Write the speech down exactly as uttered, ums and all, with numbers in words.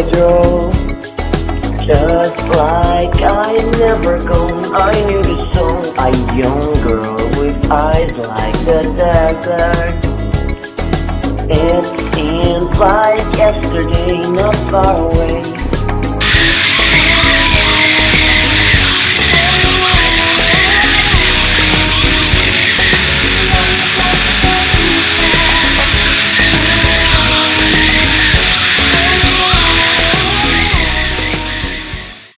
drove. Just like I had never gone, I knew the song. A young girl with eyes like the desert. It seems like yesterday, not far away.